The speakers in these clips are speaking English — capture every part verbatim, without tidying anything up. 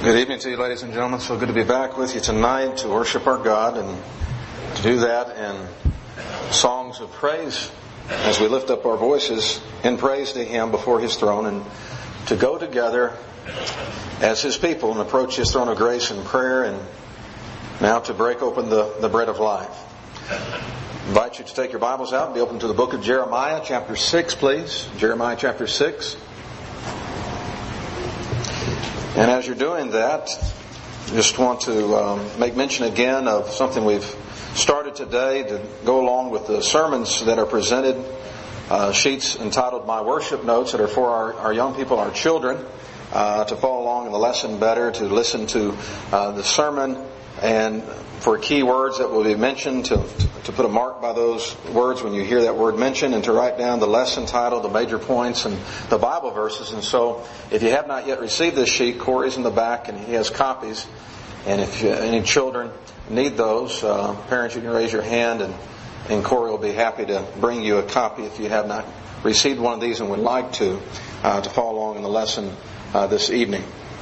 Good evening to you, ladies and gentlemen. So good to be back with you tonight to worship our God and to do that in songs of praise as we lift up our voices in praise to Him before His throne, and to go together as His people and approach His throne of grace in prayer, and now to break open the, the bread of life. I invite you to take your Bibles out and be open to the book of Jeremiah, chapter six, please. Jeremiah chapter six. And as you're doing that, just want to um, make mention again of something we've started today to go along with the sermons that are presented, uh, sheets entitled My Worship Notes that are for our, our young people, our children, uh, to follow along in the lesson better, to listen to uh, the sermon, and for key words that will be mentioned, to, to put a mark by those words when you hear that word mentioned, and to write down the lesson title, the major points, and the Bible verses. And so, if you have not yet received this sheet, Corey's in the back, and he has copies. And if you, any children need those, uh, parents, you can raise your hand, and, and Corey will be happy to bring you a copy if you have not received one of these and would like to, uh, to follow along in the lesson uh, this evening.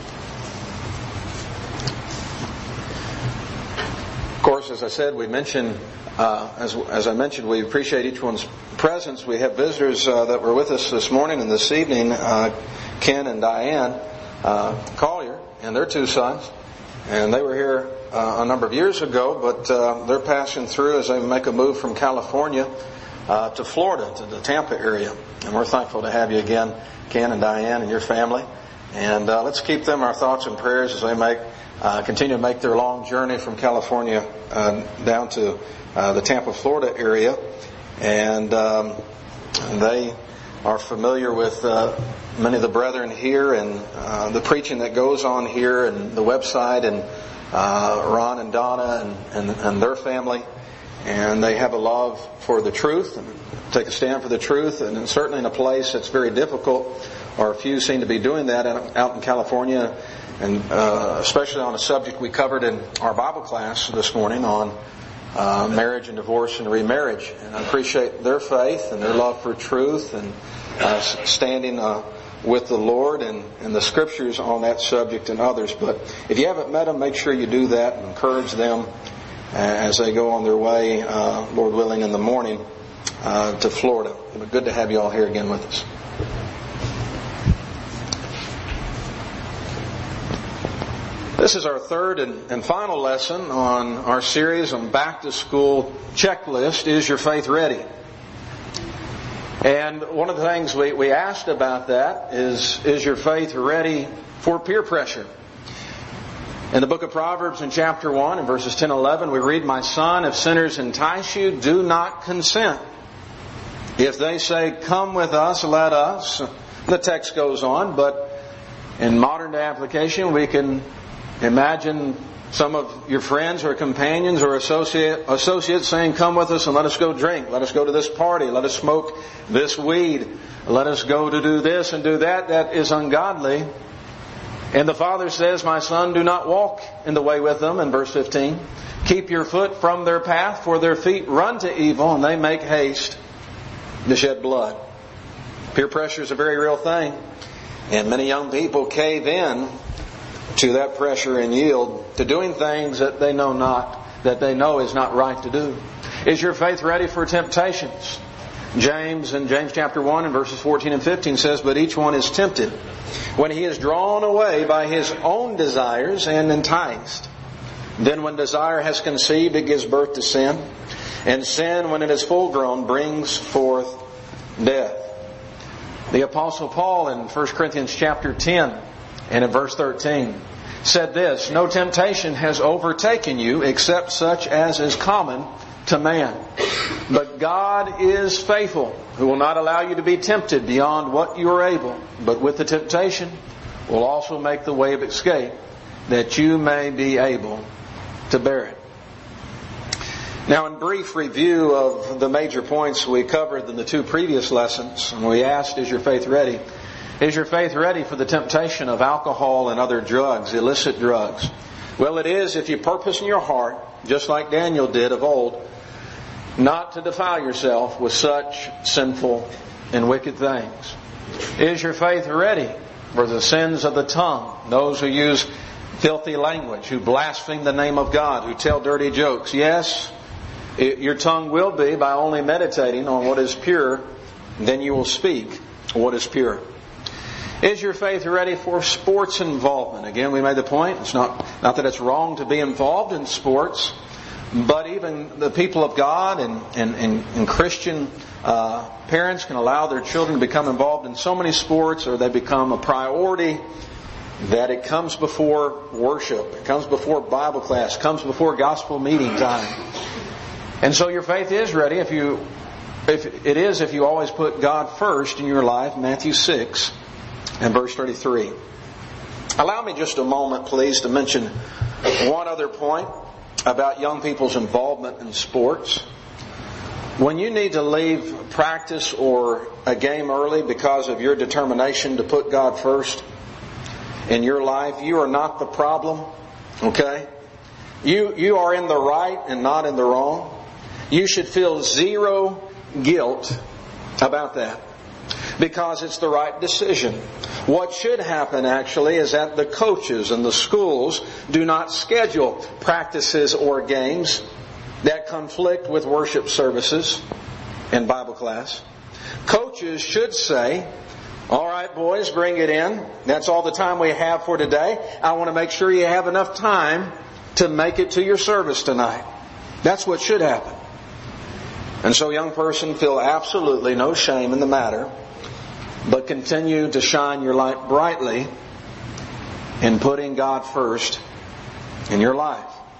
Of course, as I said, we mentioned, uh, as, as I mentioned, we appreciate each one's presence. We have visitors uh, that were with us this morning and this evening, uh, Ken and Diane uh, Collier and their two sons. And they were here uh, a number of years ago, but uh, they're passing through as they make a move from California uh, to Florida, to the Tampa area. And we're thankful to have you again, Ken and Diane and your family. And uh, let's keep them in our thoughts and prayers as they make Uh, continue to make their long journey from California uh, down to uh, the Tampa, Florida area. And um, they are familiar with uh, many of the brethren here and uh, the preaching that goes on here and the website, and uh, Ron and Donna and, and, and their family. And they have a love for the truth and take a stand for the truth, and certainly in a place that's very difficult, or few seem to be doing that out in California. And uh, especially on a subject we covered in our Bible class this morning on uh, marriage and divorce and remarriage. And I appreciate their faith and their love for truth and uh, standing uh, with the Lord and, and the Scriptures on that subject and others. But if you haven't met them, make sure you do that and encourage them as they go on their way, uh, Lord willing, in the morning uh, to Florida. But good to have you all here again with us. This is our third and, and final lesson on our series on Back to School Checklist. Is your faith ready? And one of the things we, we asked about that is, is your faith ready for peer pressure? In the book of Proverbs in chapter one, in verses ten and eleven, we read, My son, if sinners entice you, do not consent. If they say, come with us, let us. The text goes on, but in modern day application, we can imagine some of your friends or companions or associate, associates saying, come with us and let us go drink. Let us go to this party. Let us smoke this weed. Let us go to do this and do that. That is ungodly. And the Father says, my son, do not walk in the way with them, in verse fifteen. Keep your foot from their path, for their feet run to evil, and they make haste to shed blood. Peer pressure is a very real thing. And many young people cave in to that pressure and yield to doing things that they know not, that they know is not right to do. Is your faith ready for temptations? James, in James chapter one and verses fourteen and fifteen says, but each one is tempted when he is drawn away by his own desires and enticed. Then when desire has conceived, it gives birth to sin. And sin, when it is full grown, brings forth death. The Apostle Paul in First Corinthians chapter ten and in verse thirteen said this, no temptation has overtaken you except such as is common to man. But God is faithful, who will not allow you to be tempted beyond what you are able, but with the temptation will also make the way of escape, that you may be able to bear it. Now, in brief review of the major points we covered in the two previous lessons, and we asked, is your faith ready? Is your faith ready for the temptation of alcohol and other drugs, illicit drugs? Well, it is if you purpose in your heart, just like Daniel did of old, not to defile yourself with such sinful and wicked things. Is your faith ready for the sins of the tongue? Those who use filthy language, who blaspheme the name of God, who tell dirty jokes. Yes, it, your tongue will be by only meditating on what is pure, then you will speak what is pure. Is your faith ready for sports involvement? Again, we made the point. It's not, not that it's wrong to be involved in sports, but even the people of God and, and, and, and Christian uh, parents can allow their children to become involved in so many sports, or they become a priority, that it comes before worship, it comes before Bible class, it comes before gospel meeting time. And so your faith is ready if you, if it is if you always put God first in your life. Matthew six and verse thirty-three. Allow me just a moment, please, to mention one other point about young people's involvement in sports. When you need to leave practice or a game early because of your determination to put God first in your life, you are not the problem. Okay? You, you are in the right and not in the wrong. You should feel zero guilt about that, because it's the right decision. What should happen actually is that the coaches and the schools do not schedule practices or games that conflict with worship services and Bible class. Coaches should say, all right, boys, bring it in. That's all the time we have for today. I want to make sure you have enough time to make it to your service tonight. That's what should happen. And so, young person, feel absolutely no shame in the matter, but continue to shine your light brightly in putting God first in your life.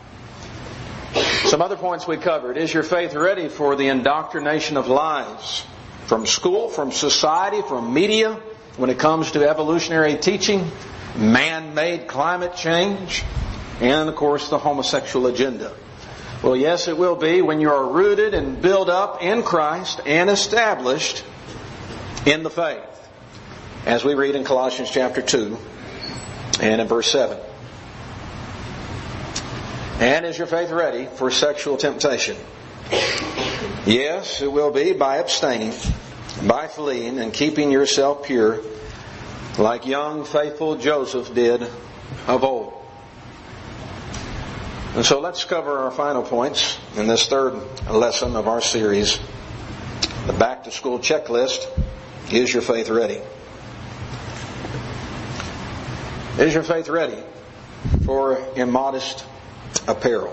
Some other points we covered. Is your faith ready for the indoctrination of lies from school, from society, from media, when it comes to evolutionary teaching, man-made climate change, and, of course, the homosexual agenda? Well, yes, it will be when you are rooted and built up in Christ and established in the faith, as we read in Colossians chapter two and in verse seven. And is your faith ready for sexual temptation? Yes, it will be by abstaining, by fleeing, and keeping yourself pure, like young, faithful Joseph did of old. And so let's cover our final points in this third lesson of our series, the Back to School Checklist. Is your faith ready? Is your faith ready for immodest apparel?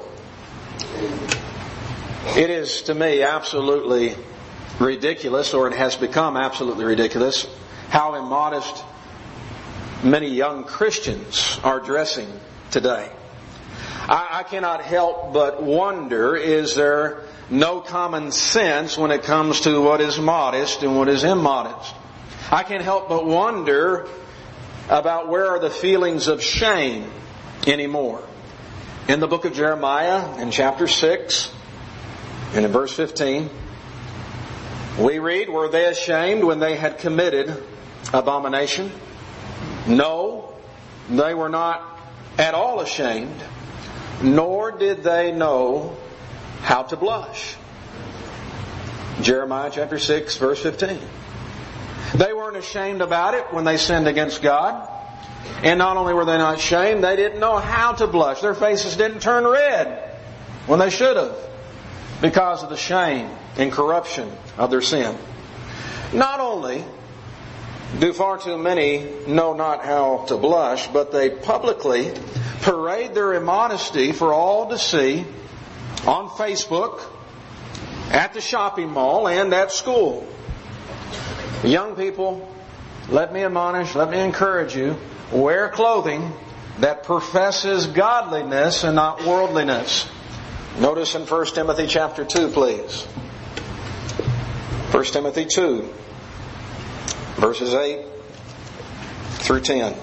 It is, to me, absolutely ridiculous, or it has become absolutely ridiculous, how immodest many young Christians are dressing today. I, I cannot help but wonder, is there no common sense when it comes to what is modest and what is immodest? I can't help but wonder about where are the feelings of shame anymore. In the book of Jeremiah, in chapter six, and in verse fifteen, we read, were they ashamed when they had committed abomination? No, they were not at all ashamed, nor did they know how to blush. Jeremiah chapter six, verse fifteen. They weren't ashamed about it when they sinned against God. And not only were they not ashamed, they didn't know how to blush. Their faces didn't turn red when they should have, because of the shame and corruption of their sin. Not only do far too many know not how to blush, but they publicly parade their immodesty for all to see on Facebook, at the shopping mall, and at school. Young people, let me admonish, let me encourage you, wear clothing that professes godliness and not worldliness. Notice in First Timothy chapter two, please. First Timothy two, verses eight through ten.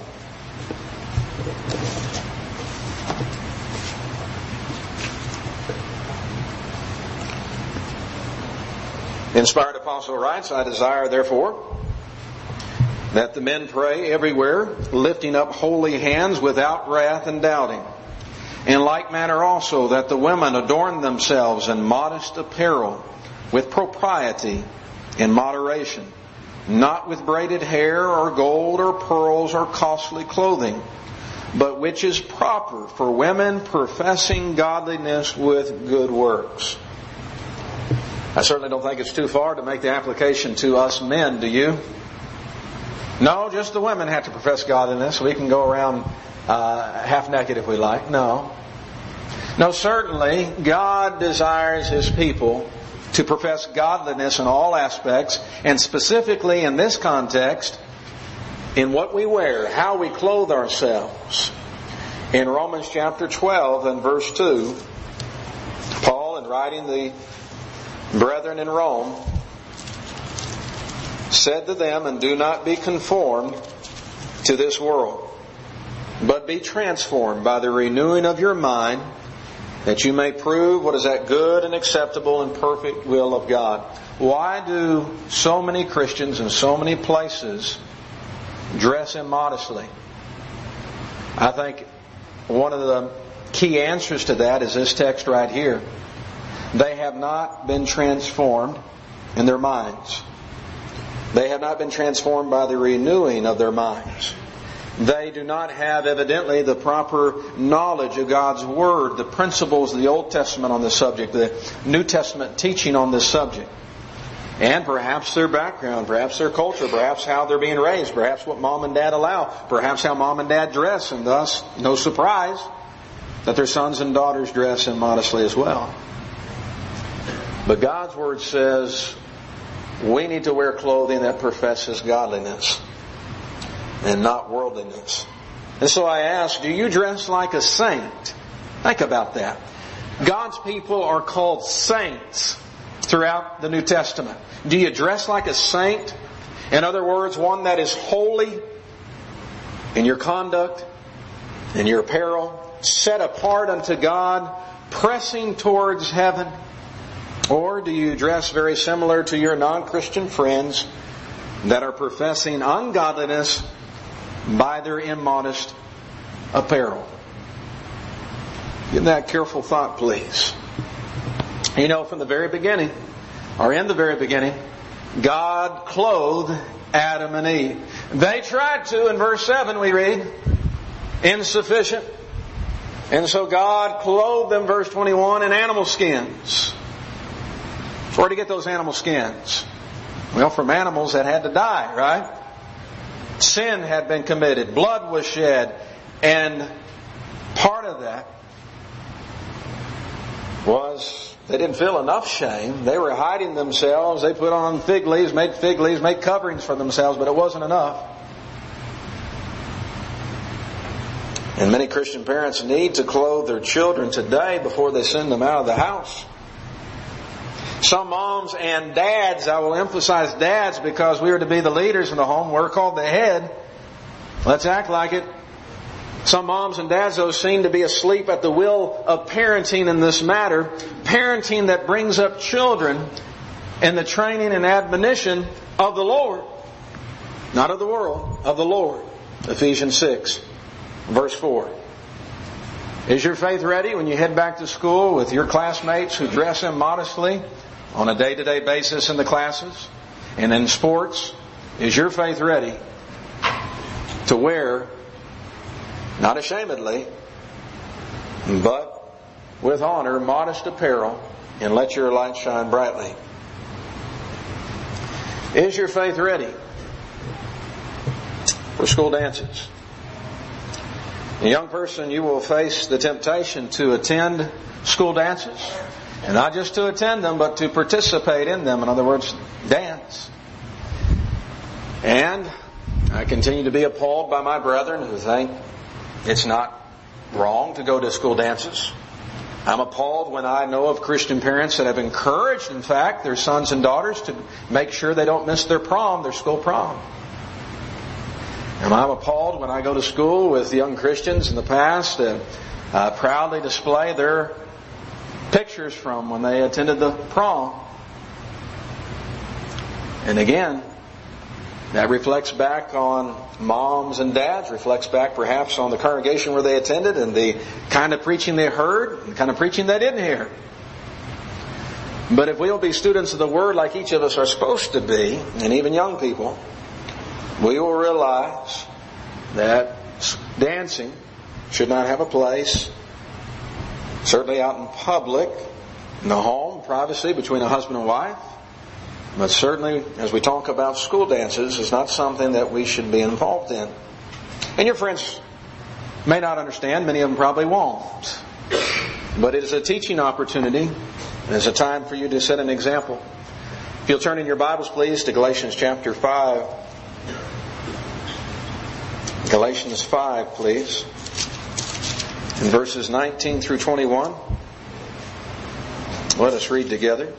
The inspired apostle writes, I desire, therefore, that the men pray everywhere, lifting up holy hands without wrath and doubting. In like manner also, that the women adorn themselves in modest apparel, with propriety in moderation, not with braided hair or gold or pearls or costly clothing, but which is proper for women professing godliness with good works. I certainly don't think it's too far to make the application to us men, do you? No, just the women have to profess godliness. We can go around uh, half naked if we like. No. No, certainly God desires His people to profess godliness in all aspects, and specifically in this context, in what we wear, how we clothe ourselves. In Romans chapter twelve and verse two, Paul, in writing the brethren in Rome, said to them, "And do not be conformed to this world, but be transformed by the renewing of your mind, that you may prove what is that good and acceptable and perfect will of God." Why do so many Christians in so many places dress immodestly? I think one of the key answers to that is this text right here. They have not been transformed in their minds. They have not been transformed by the renewing of their minds. They do not have, evidently, the proper knowledge of God's Word, the principles of the Old Testament on this subject, the New Testament teaching on this subject. And perhaps their background, perhaps their culture, perhaps how they're being raised, perhaps what mom and dad allow, perhaps how mom and dad dress, and thus, no surprise that their sons and daughters dress immodestly as well. But God's Word says we need to wear clothing that professes godliness and not worldliness. And so I ask, do you dress like a saint? Think about that. God's people are called saints throughout the New Testament. Do you dress like a saint? In other words, one that is holy in your conduct, in your apparel, set apart unto God, pressing towards heaven? Or do you dress very similar to your non-Christian friends that are professing ungodliness by their immodest apparel? Give that careful thought, please. You know, from the very beginning, or in the very beginning, God clothed Adam and Eve. They tried to, in verse seven we read, insufficient. And so God clothed them, verse twenty-one, in animal skins. Where did He get those animal skins? Well, from animals that had to die, right? Sin had been committed. Blood was shed. And part of that was they didn't feel enough shame. They were hiding themselves. They put on fig leaves, made fig leaves, made coverings for themselves, but it wasn't enough. And many Christian parents need to clothe their children today before they send them out of the house. Some moms and dads, I will emphasize dads because we are to be the leaders in the home. We're called the head. Let's act like it. Some moms and dads, though, seem to be asleep at the wheel of parenting in this matter. Parenting that brings up children in the training and admonition of the Lord. Not of the world, of the Lord. Ephesians six, verse four. Is your faith ready when you head back to school with your classmates who dress immodestly on a day-to-day basis in the classes and in sports? Is your faith ready to wear, not ashamedly, but with honor, modest apparel, and let your light shine brightly? Is your faith ready for school dances? A young person, you will face the temptation to attend school dances. And not just to attend them, but to participate in them. In other words, dance. And I continue to be appalled by my brethren who think it's not wrong to go to school dances. I'm appalled when I know of Christian parents that have encouraged, in fact, their sons and daughters to make sure they don't miss their prom, their school prom. And I'm appalled when I go to school with young Christians in the past that uh, proudly display their pictures from when they attended the prom. And again, that reflects back on moms and dads, reflects back perhaps on the congregation where they attended and the kind of preaching they heard and the kind of preaching they didn't hear. But if we'll be students of the Word like each of us are supposed to be, and even young people, we will realize that dancing should not have a place. Certainly out in public, in the home, privacy between a husband and wife. But certainly, as we talk about school dances, is not something that we should be involved in. And your friends may not understand. Many of them probably won't. But it is a teaching opportunity. And it's a time for you to set an example. If you'll turn in your Bibles, please, to Galatians chapter five. Galatians five, please. In verses nineteen through twenty-one. Let us read together.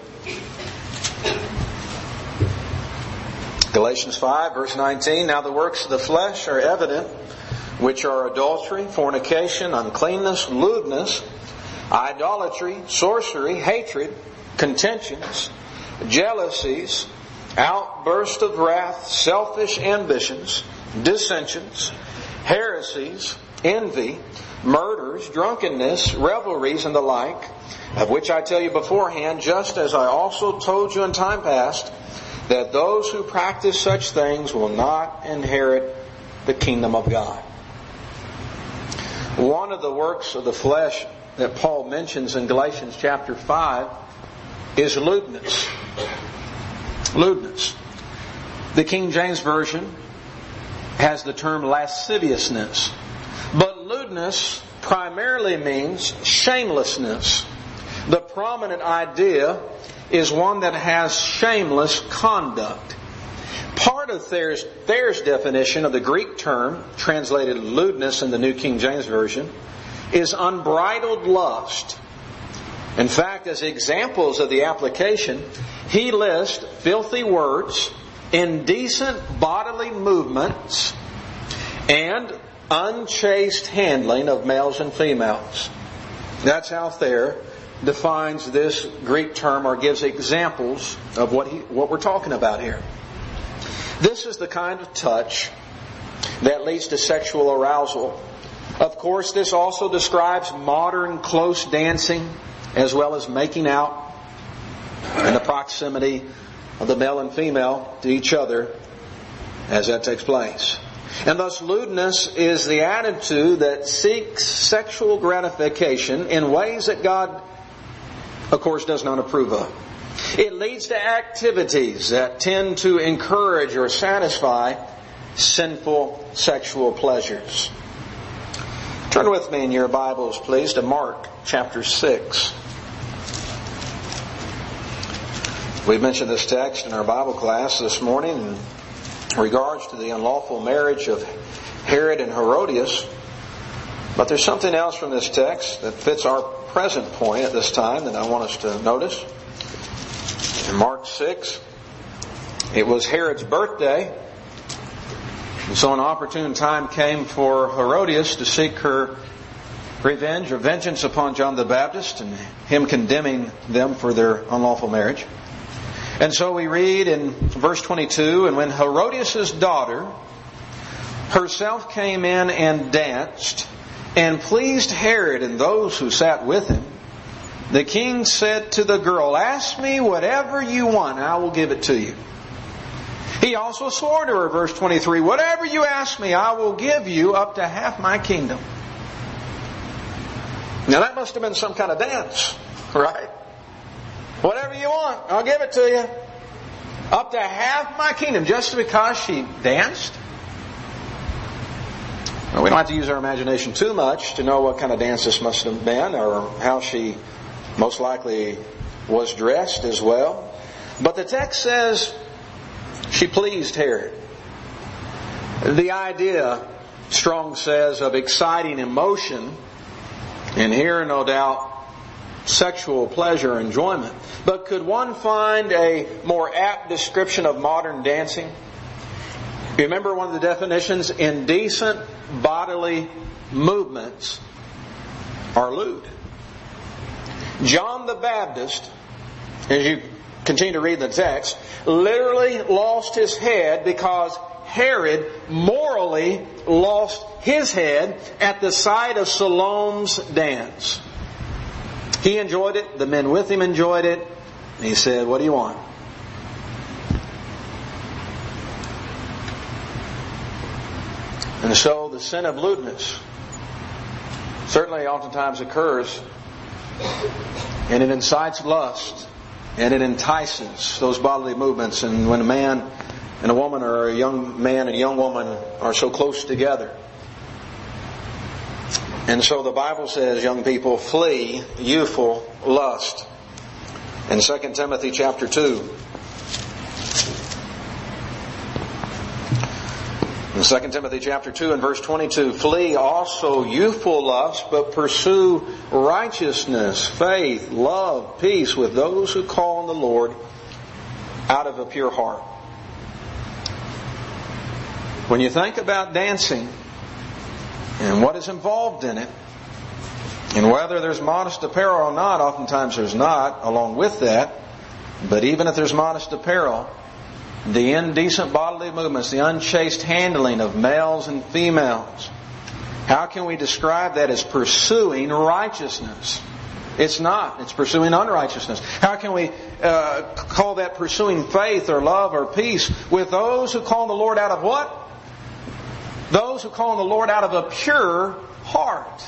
Galatians five, verse nineteen. Now the works of the flesh are evident, which are adultery, fornication, uncleanness, lewdness, idolatry, sorcery, hatred, contentions, jealousies, outbursts of wrath, selfish ambitions, dissensions, heresies, envy, murders, drunkenness, revelries, and the like, of which I tell you beforehand, just as I also told you in time past, that those who practice such things will not inherit the kingdom of God. One of the works of the flesh that Paul mentions in Galatians chapter five is lewdness. Lewdness. The King James Version has the term lasciviousness. But lewdness primarily means shamelessness. The prominent idea is one that has shameless conduct. Part of Thayer's, Thayer's definition of the Greek term, translated lewdness in the New King James Version, is unbridled lust. In fact, as examples of the application, he lists filthy words, indecent bodily movements, and unchaste handling of males and females. That's how Thayer defines this Greek term, or gives examples of what he, what we're talking about here. This is the kind of touch that leads to sexual arousal. Of course, this also describes modern close dancing, as well as making out and the proximity of the male and female to each other as that takes place. And thus lewdness is the attitude that seeks sexual gratification in ways that God, of course, does not approve of. It leads to activities that tend to encourage or satisfy sinful sexual pleasures. Turn with me in your Bibles, please, to Mark chapter six. We mentioned this text in our Bible class this morning in regards to the unlawful marriage of Herod and Herodias. But there's something else from this text that fits our present point at this time that I want us to notice. In Mark six, it was Herod's birthday. And so an opportune time came for Herodias to seek her revenge or vengeance upon John the Baptist and him condemning them for their unlawful marriage. And so we read in verse twenty-two, and when Herodias' daughter herself came in and danced and pleased Herod and those who sat with him, the king said to the girl, ask me whatever you want, and I will give it to you. He also swore to her, verse twenty-three, whatever you ask me, I will give you up to half my kingdom. Now that must have been some kind of dance, right? Whatever you want, I'll give it to you. Up to half my kingdom, just because she danced? Well, we don't have to use our imagination too much to know what kind of dance this must have been, or how she most likely was dressed as well. But the text says she pleased Herod. The idea, Strong says, of exciting emotion, and here no doubt sexual pleasure, enjoyment. But could one find a more apt description of modern dancing? Remember one of the definitions, indecent bodily movements are lewd. John the Baptist, as you continue to read the text, literally lost his head because Herod morally lost his head at the sight of Salome's dance. He enjoyed it. The men with him enjoyed it. And he said, what do you want? And so the sin of lewdness certainly oftentimes occurs, and it incites lust, and it entices those bodily movements. And when a man and a woman, or a young man and a young woman, are so close together. And so the Bible says, young people, flee youthful lust. In Second Timothy chapter two. In Second Timothy chapter two and verse twenty-two, flee also youthful lust, but pursue righteousness, faith, love, peace with those who call on the Lord out of a pure heart. When you think about dancing and what is involved in it, and whether there's modest apparel or not, oftentimes there's not, along with that. But even if there's modest apparel, the indecent bodily movements, the unchaste handling of males and females, how can we describe that as pursuing righteousness? It's not. It's pursuing unrighteousness. How can we uh, call that pursuing faith or love or peace with those who call on the Lord out of what? Those who call on the Lord out of a pure heart.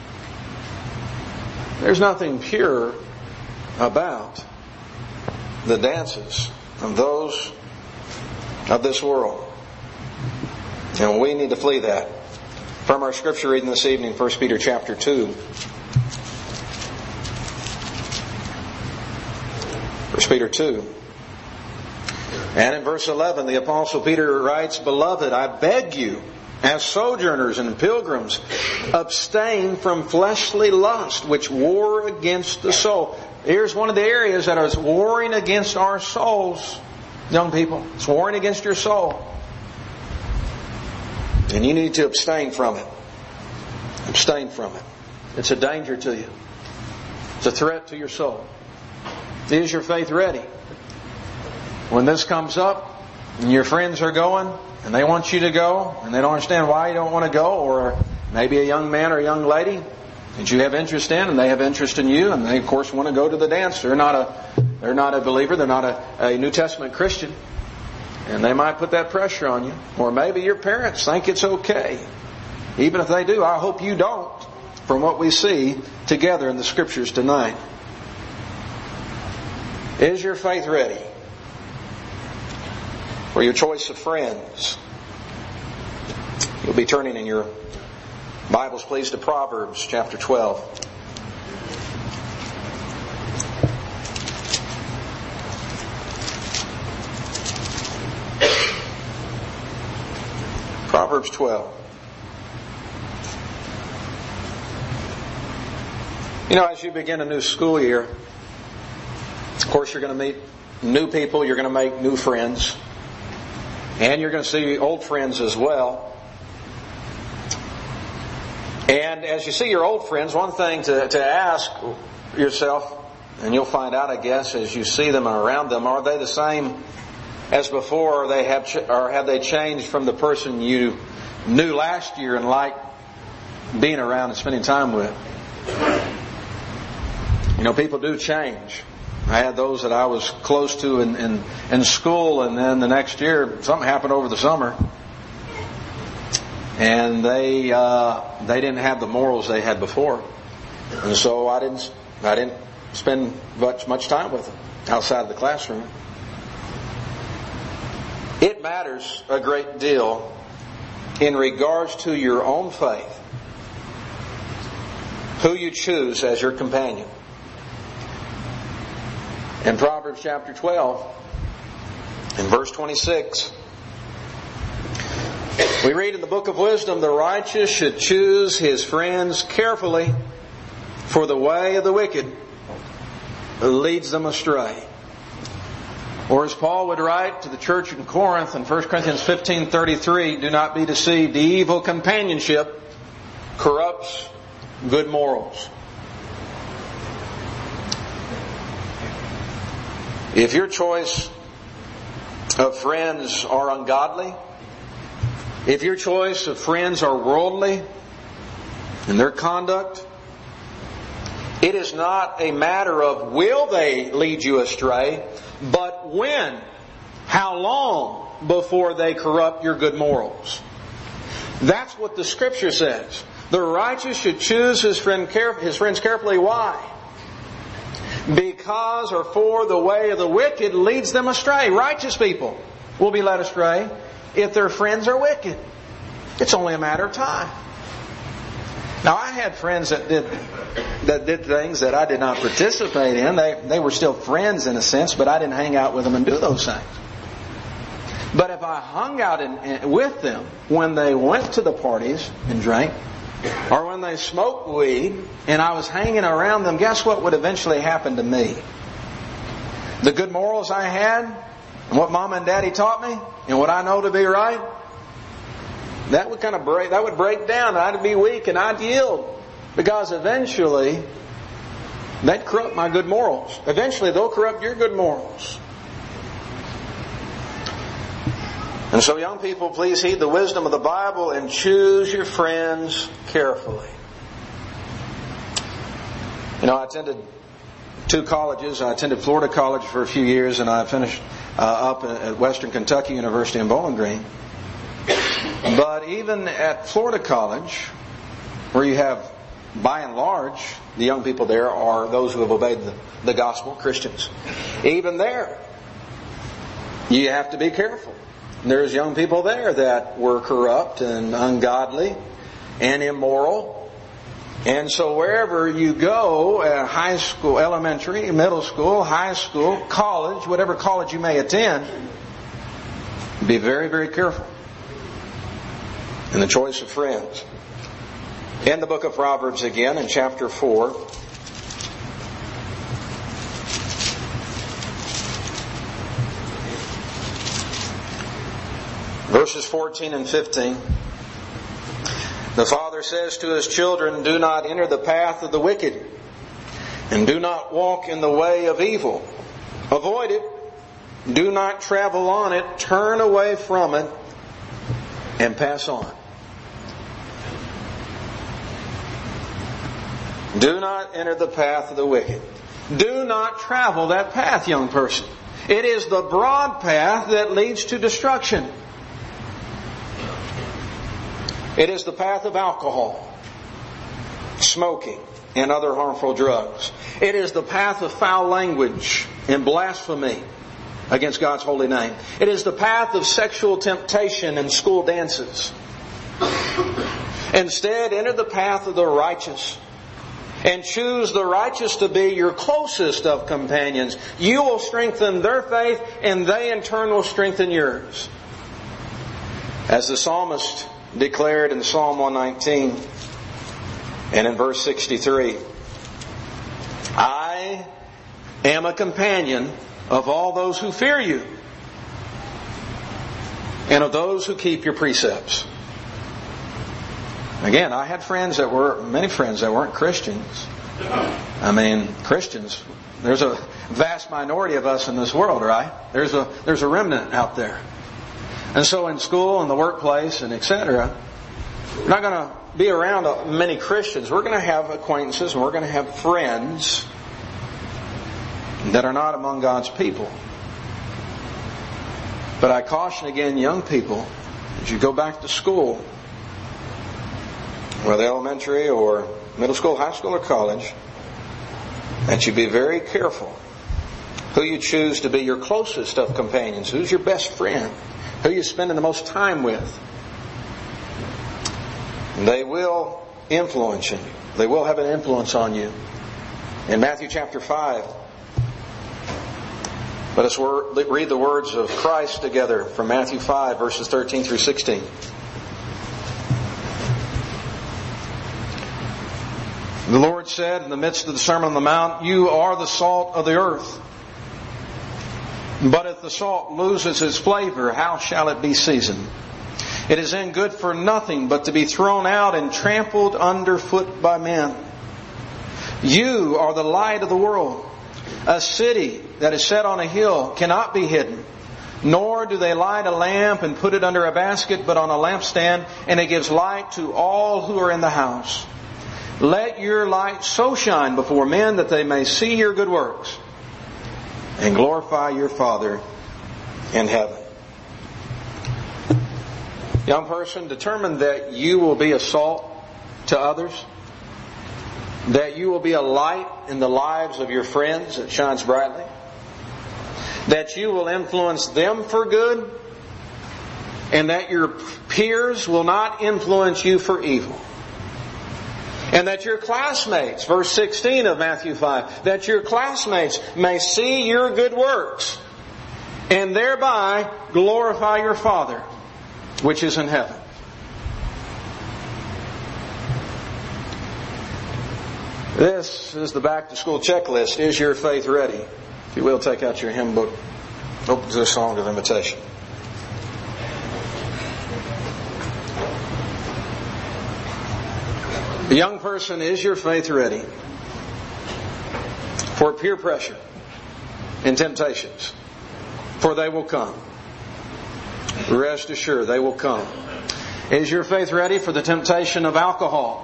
There's nothing pure about the dances of those of this world. And we need to flee that. From our scripture reading this evening, First Peter chapter two. First Peter two. And in verse eleven, the Apostle Peter writes, Beloved, I beg you, as sojourners and pilgrims, abstain from fleshly lust, which war against the soul. Here's one of the areas that is warring against our souls, young people. It's warring against your soul. And you need to abstain from it. Abstain from it. It's a danger to you. It's a threat to your soul. Is your faith ready? When this comes up, and your friends are going, and they want you to go, and they don't understand why you don't want to go, or maybe a young man or a young lady that you have interest in, and they have interest in you, and they of course want to go to the dance. They're not a, they're not a believer, they're not a, a New Testament Christian, and they might put that pressure on you. Or maybe your parents think it's okay. Even if they do, I hope you don't, from what we see together in the Scriptures tonight. Is your faith ready for your choice of friends? You'll be turning in your Bibles, please, to Proverbs chapter twelve. Proverbs twelve. You know, as you begin a new school year, of course you're going to meet new people, you're going to make new friends, and you're going to see old friends as well. And as you see your old friends, one thing to, to ask yourself, and you'll find out, I guess, as you see them and around them, are they the same as before, or they have, ch- or have they changed from the person you knew last year and liked being around and spending time with? You know, people do change. I had those that I was close to in, in, in school, and then the next year something happened over the summer, and they uh, they didn't have the morals they had before, and so I didn't I didn't spend much much time with them outside of the classroom. It matters a great deal in regards to your own faith, who you choose as your companion. In Proverbs chapter twelve, in verse twenty-six, we read in the book of wisdom, the righteous should choose his friends carefully, for the way of the wicked leads them astray. Or as Paul would write to the church in Corinth in First Corinthians fifteen thirty-three, do not be deceived. Evil companionship corrupts good morals. If your choice of friends are ungodly, if your choice of friends are worldly in their conduct, it is not a matter of will they lead you astray, but when, how long before they corrupt your good morals. That's what the Scripture says. The righteous should choose his friend care, his friends carefully. Why? Because or for the way of the wicked leads them astray. Righteous people will be led astray if their friends are wicked. It's only a matter of time. Now, I had friends that did that did things that I did not participate in. They they were still friends in a sense, but I didn't hang out with them and do those things. But if I hung out in, in, with them when they went to the parties and drank, or when they smoked weed, and I was hanging around them, guess what would eventually happen to me? The good morals I had, and what Mom and Daddy taught me, and what I know to be right, that would kind of break, that would break down, and I'd be weak, and I'd yield. Because eventually, they'd corrupt my good morals. Eventually, they'll corrupt your good morals. And so, young people, please heed the wisdom of the Bible and choose your friends carefully. You know, I attended two colleges. I attended Florida College for a few years, and I finished uh, up at Western Kentucky University in Bowling Green. But even at Florida College, where you have, by and large, the young people there are those who have obeyed the, the gospel, Christians. Even there, you have to be careful. There's young people there that were corrupt and ungodly and immoral. And so wherever you go, uh, high school, elementary, middle school, high school, college, whatever college you may attend, be very, very careful in the choice of friends. In the book of Proverbs again, in chapter four, verses fourteen and fifteen, the father says to his children, "Do not enter the path of the wicked, and do not walk in the way of evil. Avoid it. Do not travel on it. Turn away from it, and pass on." Do not enter the path of the wicked. Do not travel that path, young person. It is the broad path that leads to destruction. It is the path of alcohol, smoking, and other harmful drugs. It is the path of foul language and blasphemy against God's holy name. It is the path of sexual temptation and school dances. Instead, enter the path of the righteous and choose the righteous to be your closest of companions. You will strengthen their faith, and they in turn will strengthen yours. As the psalmist declared in Psalm one nineteen and in verse sixty-three, "I am a companion of all those who fear you, and of those who keep your precepts." Again, I had friends that were, many friends that weren't Christians. I mean, Christians, there's a vast minority of us in this world, right? There's a, there's a remnant out there. And so in school and the workplace and et cetera, we're not going to be around many Christians. We're going to have acquaintances and we're going to have friends that are not among God's people. But I caution again young people, as you go back to school, whether elementary or middle school, high school or college, that you be very careful who you choose to be your closest of companions. Who's your best friend? Who you're spending the most time with. They will influence you. They will have an influence on you. In Matthew chapter five, let us read the words of Christ together from Matthew five, verses thirteen through sixteen. The Lord said in the midst of the Sermon on the Mount, "You are the salt of the earth. But if the salt loses its flavor, how shall it be seasoned? It is then good for nothing but to be thrown out and trampled underfoot by men. You are the light of the world. A city that is set on a hill cannot be hidden. Nor do they light a lamp and put it under a basket, but on a lampstand, and it gives light to all who are in the house. Let your light so shine before men that they may see your good works and glorify your Father in heaven." Young person, determine that you will be a salt to others. That you will be a light in the lives of your friends that shines brightly. That you will influence them for good. And that your peers will not influence you for evil. And that your classmates, verse sixteen of Matthew five, that your classmates may see your good works and thereby glorify your Father which is in heaven. This is the back to school checklist. Is your faith ready? If you will, take out your hymn book. Open to a song of invitation. The young person, is your faith ready for peer pressure and temptations? For they will come. Rest assured, they will come. Is your faith ready for the temptation of alcohol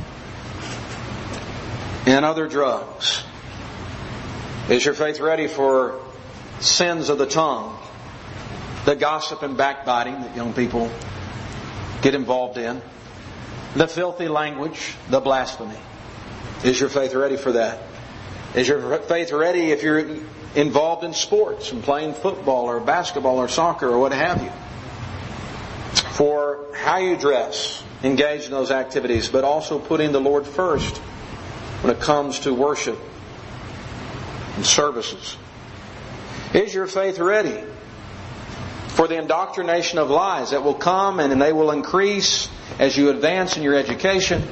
and other drugs? Is your faith ready for sins of the tongue, the gossip and backbiting that young people get involved in, the filthy language, the blasphemy? Is your faith ready for that? Is your faith ready if you're involved in sports and playing football or basketball or soccer or what have you? For how you dress, engage in those activities, but also putting the Lord first when it comes to worship and services. Is your faith ready for the indoctrination of lies that will come and they will increase as you advance in your education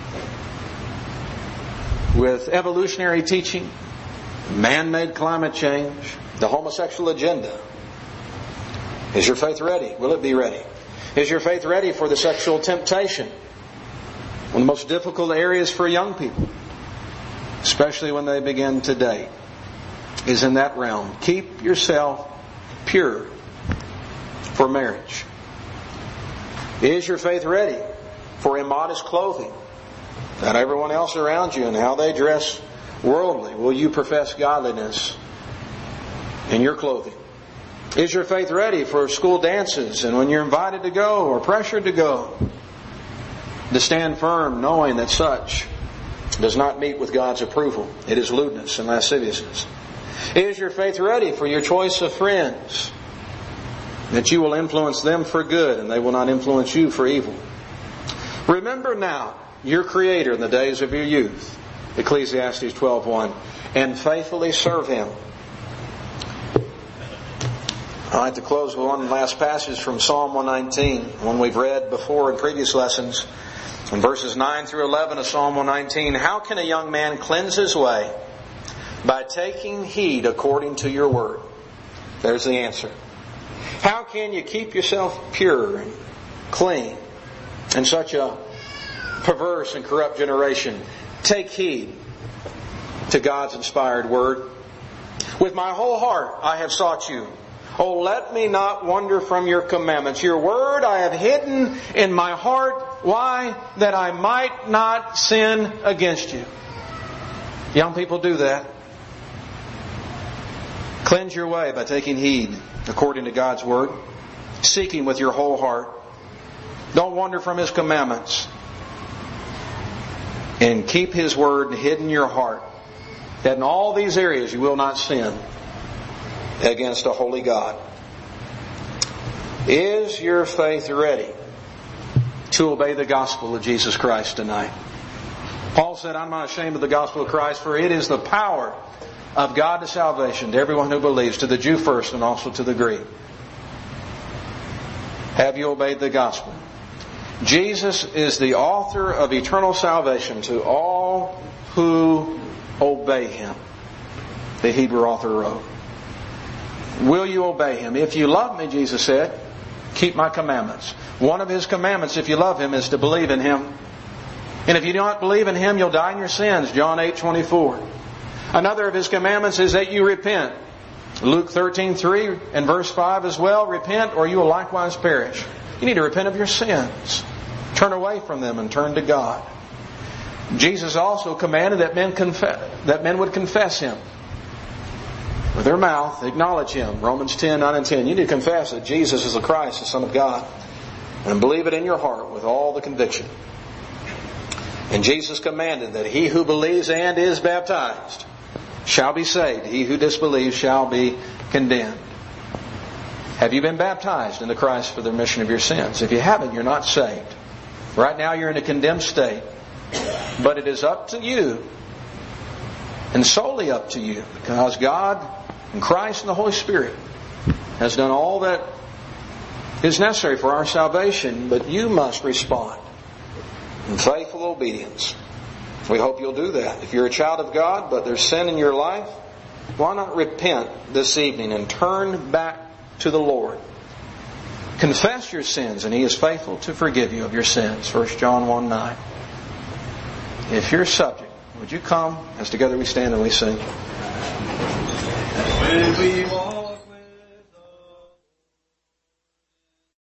with evolutionary teaching, man-made climate change, the homosexual agenda? Is your faith ready? Will it be ready? Is your faith ready for the sexual temptation? One of the most difficult areas for young people, especially when they begin to date, is in that realm. Keep yourself pure for marriage. Is your faith ready for immodest clothing? Not everyone else around you and how they dress worldly. Will you profess godliness in your clothing? Is your faith ready for school dances and when you're invited to go or pressured to go, to stand firm knowing that such does not meet with God's approval? It is lewdness and lasciviousness. Is your faith ready for your choice of friends? That you will influence them for good and they will not influence you for evil. Remember now your Creator in the days of your youth, Ecclesiastes twelve one, and faithfully serve Him. I'd like to close with one last passage from Psalm one nineteen, one we've read before in previous lessons. In verses nine through eleven of Psalm one nineteen, how can a young man cleanse his way? By taking heed according to your word. There's the answer. How can you keep yourself pure and clean in such a perverse and corrupt generation? Take heed to God's inspired word. With my whole heart I have sought you. Oh, let me not wander from your commandments. Your word I have hidden in my heart. Why? That I might not sin against you. Young people, do that. Cleanse your way by taking heed according to God's word. Seek Him with your whole heart. Don't wander from His commandments. And keep His word hidden in your heart, that in all these areas you will not sin against a holy God. Is your faith ready to obey the gospel of Jesus Christ tonight? Paul said, I'm not ashamed of the gospel of Christ, for it is the power of God to salvation to everyone who believes, to the Jew first and also to the Greek. Have you obeyed the gospel? Jesus is the author of eternal salvation to all who obey Him. The Hebrew author wrote. Will you obey Him? If you love me, Jesus said, keep my commandments. One of His commandments, if you love Him, is to believe in Him. And if you do not believe in Him, you'll die in your sins. John eight twenty-four. Another of His commandments is that you repent. Luke thirteen three and verse five as well. Repent or you will likewise perish. You need to repent of your sins. Turn away from them and turn to God. Jesus also commanded that men confess, that men would confess Him. With their mouth, acknowledge Him. Romans ten nine and ten. You need to confess that Jesus is the Christ, the Son of God. And believe it in your heart with all the conviction. And Jesus commanded that he who believes and is baptized shall be saved. He who disbelieves shall be condemned. Have you been baptized into Christ for the remission of your sins? If you haven't, you're not saved. Right now you're in a condemned state. But it is up to you, and solely up to you, because God and Christ and the Holy Spirit has done all that is necessary for our salvation, but you must respond in faithful obedience. We hope you'll do that. If you're a child of God, but there's sin in your life, why not repent this evening and turn back to the Lord? Confess your sins, and He is faithful to forgive you of your sins. First John one nine. If you're subject, would you come as together we stand and we sing? When we walk